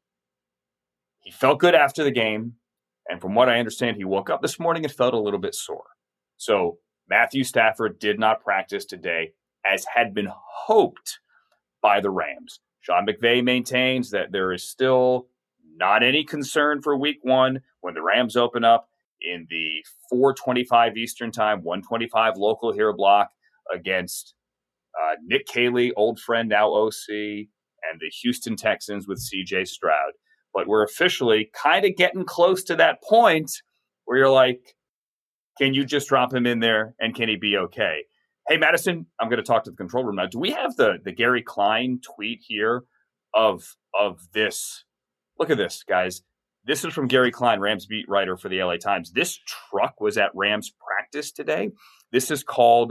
He felt good after the game, and from what I understand, he woke up this morning and felt a little bit sore. So Matthew Stafford did not practice today, as had been hoped by the Rams. Sean McVay maintains that there is still not any concern for week one when the Rams open up in the 4:25 Eastern time, 1:25 local here block against Nick Caley, old friend, now OC, and the Houston Texans with C.J. Stroud. But we're officially kind of getting close to that point where you're like, can you just drop him in there and can he be okay? Hey, Madison, I'm going to talk to the control room now. Do we have the Gary Klein tweet here of this? Look at this, guys. This is from Gary Klein, Rams beat writer for the LA Times. This truck was at Rams practice today. This is called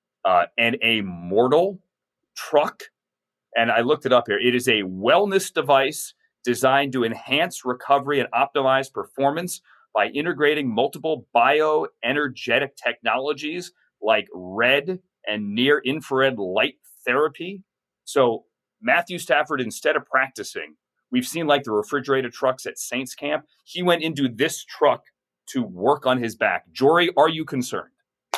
an Immortal truck. And I looked it up here. It is a wellness device designed to enhance recovery and optimize performance by integrating multiple bioenergetic technologies like red and near-infrared light therapy. So Matthew Stafford, instead of practicing, we've seen like the refrigerated trucks at Saints camp. He went into this truck to work on his back. Jory, are you concerned?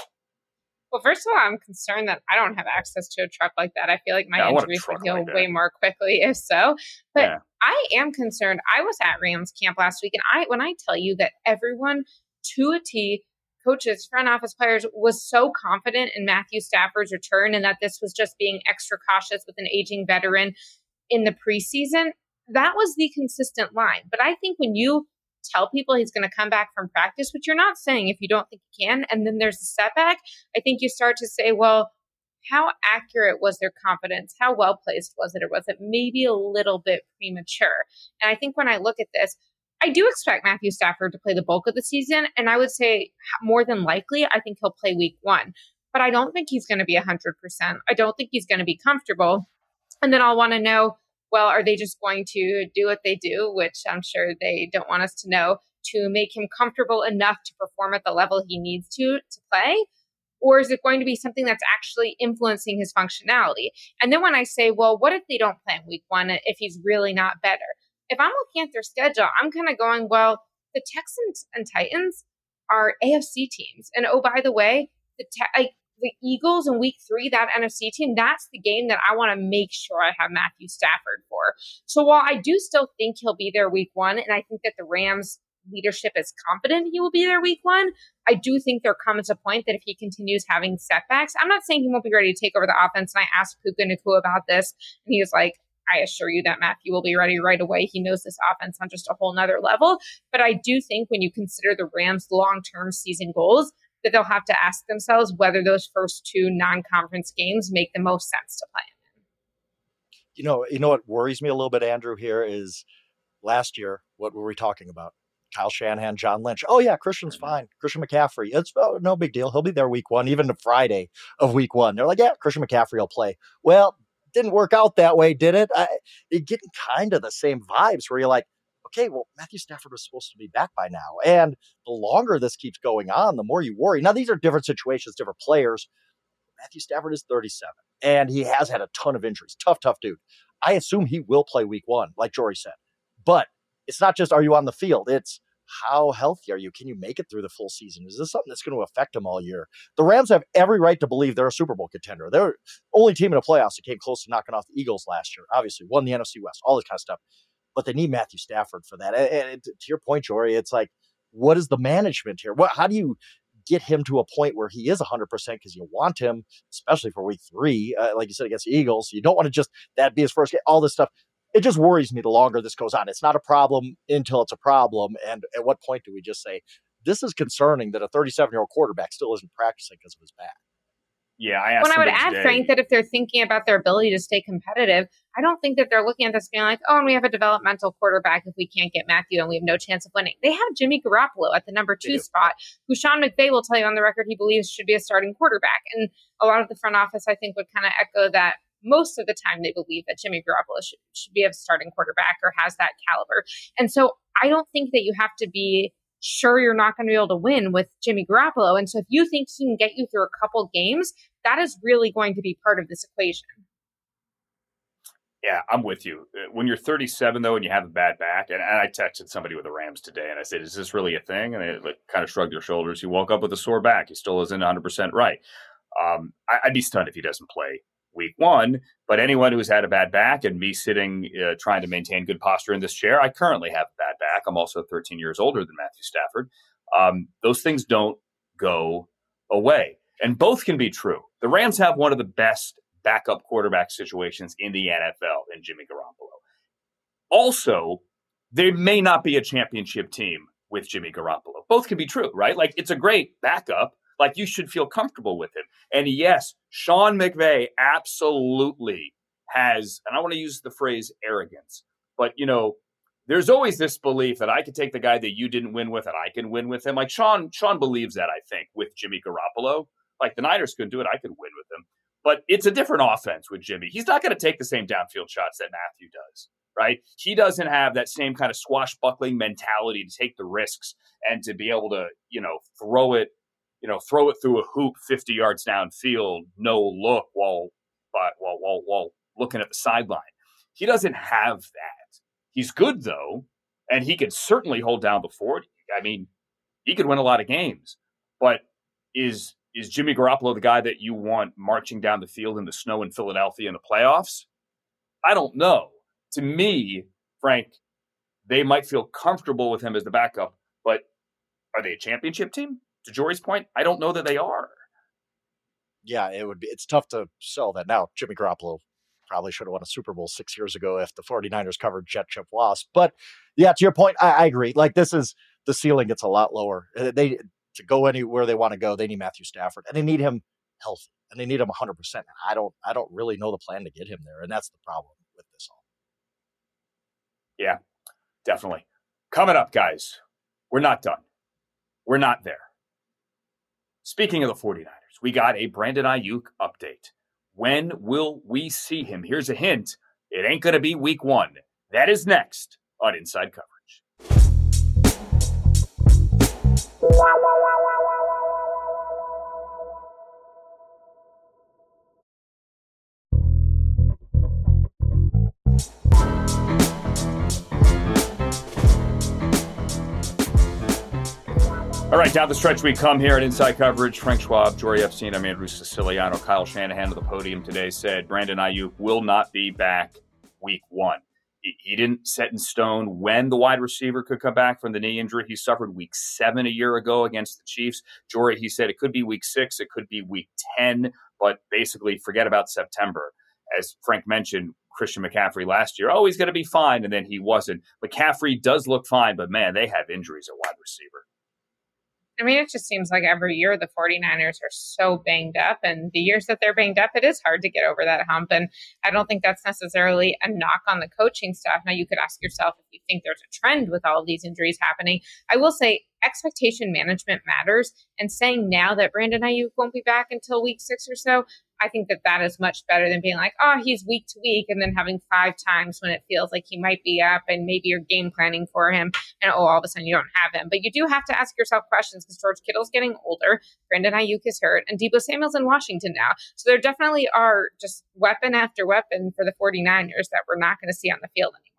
Well, first of all, I'm concerned that I don't have access to a truck like that. I feel like my injuries would heal way more quickly if so. But I am concerned. I was at Rams camp last week, and when I tell you that everyone to a T, coaches, front office players, was so confident in Matthew Stafford's return and that this was just being extra cautious with an aging veteran in the preseason, that was the consistent line. But I think when you tell people he's going to come back from practice, which you're not saying if you don't think he can, and then there's a setback, I think you start to say, well, how accurate was their confidence? How well placed was it? Or was it maybe a little bit premature? And I think when I look at this, I do expect Matthew Stafford to play the bulk of the season. And I would say more than likely, I think he'll play week one. But I don't think he's going to be 100%. I don't think he's going to be comfortable. And then I'll want to know, well, are they just going to do what they do, which I'm sure they don't want us to know, to make him comfortable enough to perform at the level he needs to play? Or is it going to be something that's actually influencing his functionality? And then when I say, well, what if they don't play in week one if he's really not better? If I'm looking at their schedule, I'm kind of going, well, the Texans and Titans are AFC teams. And oh, by the way, the Eagles in week 3, that NFC team, that's the game that I want to make sure I have Matthew Stafford for. So while I do still think he'll be there week 1, and I think that the Rams leadership is confident he will be there week 1, I do think there comes a point that if he continues having setbacks, I'm not saying he won't be ready to take over the offense. And I asked Puka Nacua about this, and he was like, I assure you that Matthew will be ready right away. He knows this offense on just a whole nother level. But I do think when you consider the Rams' long-term season goals, that they'll have to ask themselves whether those first 2 non-conference games make the most sense to play in. You know what worries me a little bit, Andrew, here is last year, what were we talking about? Kyle Shanahan, John Lynch. Oh, yeah, Christian's fine. Christian McCaffrey. It's no big deal. He'll be there week 1, even the Friday of week 1. They're like, yeah, Christian McCaffrey will play. Well, didn't work out that way, did it? You're getting kind of the same vibes where you're like, okay, well, Matthew Stafford was supposed to be back by now. And the longer this keeps going on, the more you worry. Now, these are different situations, different players. Matthew Stafford is 37, and he has had a ton of injuries. Tough dude. I assume he will play week 1, like Jory said. But it's not just, are you on the field? It's how healthy are you? Can you make it through the full season? Is this something that's going to affect them all year? The Rams have every right to believe they're a Super Bowl contender. They're the only team in the playoffs that came close to knocking off the Eagles last year. Obviously, won the NFC West, all this kind of stuff. But they need Matthew Stafford for that. And to your point, Jory, it's like, what is the management here? How do you get him to a point where he is 100% because you want him, especially for week 3, like you said, against the Eagles. You don't want to just that be his first game, all this stuff. It just worries me the longer this goes on. It's not a problem until it's a problem. And at what point do we just say, this is concerning that a 37-year-old quarterback still isn't practicing because of his back? Yeah, I asked I would add, today, Frank, that if they're thinking about their ability to stay competitive, I don't think that they're looking at this being like, oh, and we have a developmental quarterback if we can't get Matthew and we have no chance of winning. They have Jimmy Garoppolo at the number 2 spot, who Sean McVay will tell you on the record he believes should be a starting quarterback. And a lot of the front office, I think, would kind of echo that. Most of the time they believe that Jimmy Garoppolo should be a starting quarterback or has that caliber. And so I don't think that you have to be sure you're not going to be able to win with Jimmy Garoppolo. And so if you think he can get you through a couple games, that is really going to be part of this equation. Yeah, I'm with you. When you're 37, though, and you have a bad back, and I texted somebody with the Rams today, and I said, is this really a thing? And they kind of shrugged their shoulders. He woke up with a sore back. He still isn't 100% right. I'd be stunned if he doesn't play week 1, but anyone who's had a bad back, and me sitting trying to maintain good posture in this chair, I currently have a bad back. I'm also 13 years older than Matthew Stafford. Those things don't go away, and both can be true. The Rams have one of the best backup quarterback situations in the NFL in Jimmy Garoppolo. Also, there may not be a championship team with Jimmy Garoppolo. Both can be true, right? Like, it's a great backup. Like, you should feel comfortable with him. And yes, Sean McVay absolutely has, and I want to use the phrase arrogance, but, there's always this belief that I could take the guy that you didn't win with and I can win with him. Like, Sean believes that, I think, with Jimmy Garoppolo. Like, the Niners couldn't do it, I could win with him. But it's a different offense with Jimmy. He's not going to take the same downfield shots that Matthew does, right? He doesn't have that same kind of swashbuckling mentality to take the risks and to be able to, throw it through a hoop 50 yards downfield, no look while looking at the sideline. He doesn't have that. He's good, though, and he can certainly hold down the fort. I mean, he could win a lot of games. But is Jimmy Garoppolo the guy that you want marching down the field in the snow in Philadelphia in the playoffs? I don't know. To me, Frank, they might feel comfortable with him as the backup, but are they a championship team? To Jory's point, I don't know that they are. Yeah, it's tough to sell that now. Jimmy Garoppolo probably should have won a Super Bowl 6 years ago if the 49ers covered Jet Chip Wasp. But yeah, to your point, I agree. Like, this is, the ceiling gets a lot lower. To go anywhere they want to go, they need Matthew Stafford, and they need him healthy, and they need him 100%. And I don't really know the plan to get him there, and that's the problem with this all. Yeah, definitely. Coming up, guys, we're not done. We're not there. Speaking of the 49ers, we got a Brandon Aiyuk update. When will we see him? Here's a hint. It ain't going to be week 1. That is next on Inside Coverage. All right, down the stretch we come here at Inside Coverage. Frank Schwab, Jory Epstein, I'm Andrew Siciliano. Kyle Shanahan to the podium today said Brandon Aiyuk will not be back week 1. He didn't set in stone when the wide receiver could come back from the knee injury he suffered week 7 a year ago against the Chiefs. Jory, he said it could be week 6, it could be week 10, but basically forget about September. As Frank mentioned, Christian McCaffrey last year, he's going to be fine, and then he wasn't. McCaffrey does look fine, but man, they have injuries at wide receiver. I mean, it just seems like every year the 49ers are so banged up, and the years that they're banged up, it is hard to get over that hump. And I don't think that's necessarily a knock on the coaching staff. Now, you could ask yourself if you think there's a trend with all of these injuries happening. I will say expectation management matters, and saying now that Brandon Aiyuk won't be back until week 6 or so, I think that is much better than being like, oh, he's week to week, and then having 5 times when it feels like he might be up and maybe you're game planning for him and all of a sudden you don't have him. But you do have to ask yourself questions because George Kittle's getting older, Brandon Ayuk is hurt, and Deebo Samuel's in Washington now. So there definitely are just weapon after weapon for the 49ers that we're not going to see on the field anymore.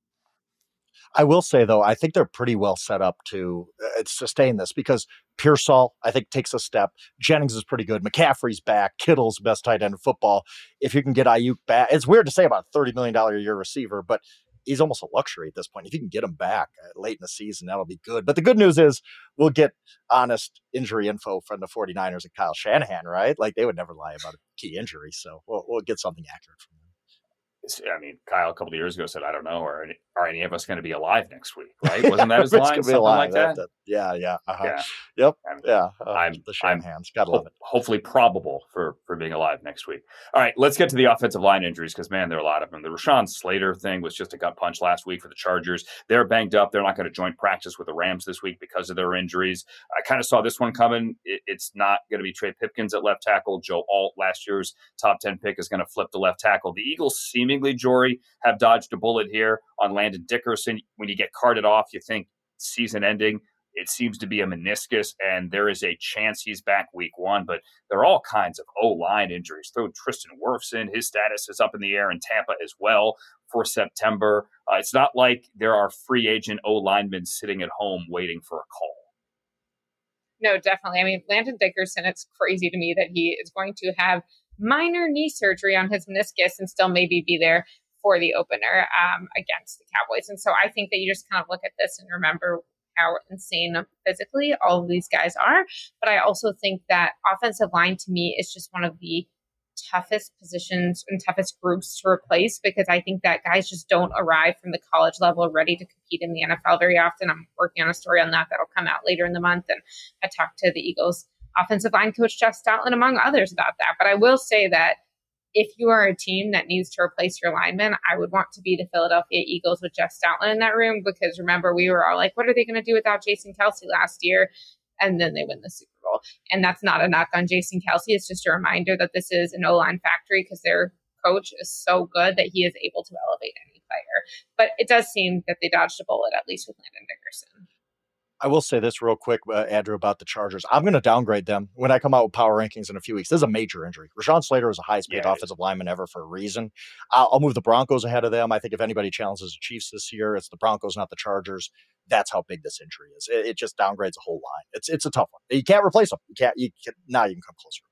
I will say, though, I think they're pretty well set up to sustain this because Pearsall, I think, takes a step. Jennings is pretty good. McCaffrey's back. Kittle's the best tight end in football. If you can get Ayuk back, it's weird to say about a $30 million a year receiver, but he's almost a luxury at this point. If you can get him back late in the season, that'll be good. But the good news is we'll get honest injury info from the 49ers and Kyle Shanahan, right? Like, they would never lie about a key injury, so we'll get something accurate from them. I mean, Kyle a couple of years ago said, I don't know, are any of us going to be alive next week, right? Wasn't that his line? Something like that? Yeah. Yeah. Yep. I'm the Shanahans. Gotta love it. Hopefully probable for being alive next week. All right, let's get to the offensive line injuries because, man, there are a lot of them. The Rashawn Slater thing was just a gut punch last week for the Chargers. They're banged up. They're not going to joint practice with the Rams this week because of their injuries. I kind of saw this one coming. It's not going to be Trey Pipkins at left tackle. Joe Alt, last year's top 10 pick, is going to flip to left tackle. The Eagles seemingly, Jory, have dodged a bullet here on Landon Dickerson. When you get carted off, you think season ending. It seems to be a meniscus, and there is a chance he's back week 1, but there are all kinds of O-line injuries. Throw Tristan Wirfs in. His status is up in the air in Tampa as well for September. It's not like there are free agent O-linemen sitting at home waiting for a call. No, definitely. I mean, Landon Dickerson, it's crazy to me that he is going to have minor knee surgery on his meniscus and still maybe be there for the opener against the Cowboys. And so I think that you just kind of look at this and remember how insane physically all of these guys are. But I also think that offensive line to me is just one of the toughest positions and toughest groups to replace because I think that guys just don't arrive from the college level ready to compete in the NFL very often. I'm working on a story on that that'll come out later in the month. And I talked to the Eagles offensive line coach Jeff Stoutland, among others, about that. But I will say that if you are a team that needs to replace your linemen, I would want to be the Philadelphia Eagles with Jeff Stoutland in that room because remember, we were all like, what are they going to do without Jason Kelce last year? And then they win the Super Bowl. And that's not a knock on Jason Kelce. It's just a reminder that this is an O-line factory because their coach is so good that he is able to elevate any player. But it does seem that they dodged a bullet, at least with Landon Dickerson. I will say this real quick, Andrew, about the Chargers. I'm going to downgrade them when I come out with power rankings in a few weeks. This is a major injury. Rashawn Slater is the highest paid offensive lineman ever for a reason. I'll move the Broncos ahead of them. I think if anybody challenges the Chiefs this year, it's the Broncos, not the Chargers. That's how big this injury is. It just downgrades a whole line. It's a tough one. You can't replace them. Now you can come closer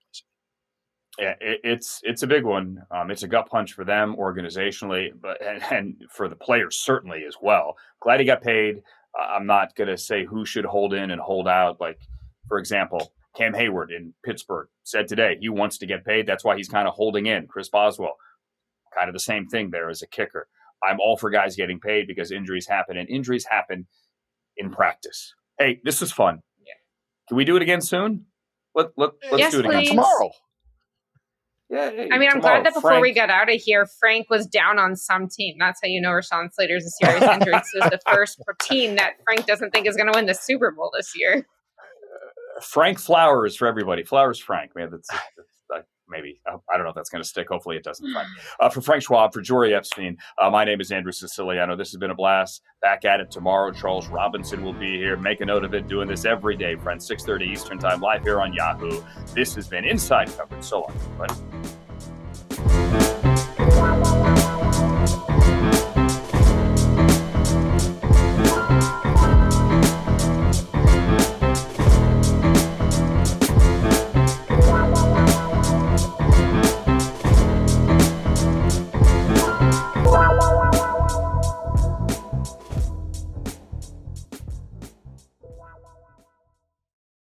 to replacing them. Yeah, it's a big one. It's a gut punch for them organizationally, but and for the players certainly as well. Glad he got paid. I'm not going to say who should hold in and hold out. Like, for example, Cam Hayward in Pittsburgh said today he wants to get paid. That's why he's kind of holding in. Chris Boswell, kind of the same thing there as a kicker. I'm all for guys getting paid because injuries happen, and injuries happen in practice. Hey, this is fun. Yeah. Can we do it again soon? Let's yes, do it again please. Tomorrow. Yeah, hey, I mean, I'm tomorrow. glad that before we got out of here, Frank was down on some team. That's how you know Rashawn Slater's a serious injury. This is the first team that Frank doesn't think is going to win the Super Bowl this year. Frank Flowers for everybody. Flowers Frank. Man, that's maybe. I don't know if that's going to stick. Hopefully it doesn't. For Frank Schwab, for Jory Epstein, my name is Andrew Siciliano. This has been a blast. Back at it tomorrow. Charles Robinson will be here. Make a note of it. Doing this every day, friends. 6:30 Eastern Time, live here on Yahoo. This has been Inside Coverage. So long, everybody.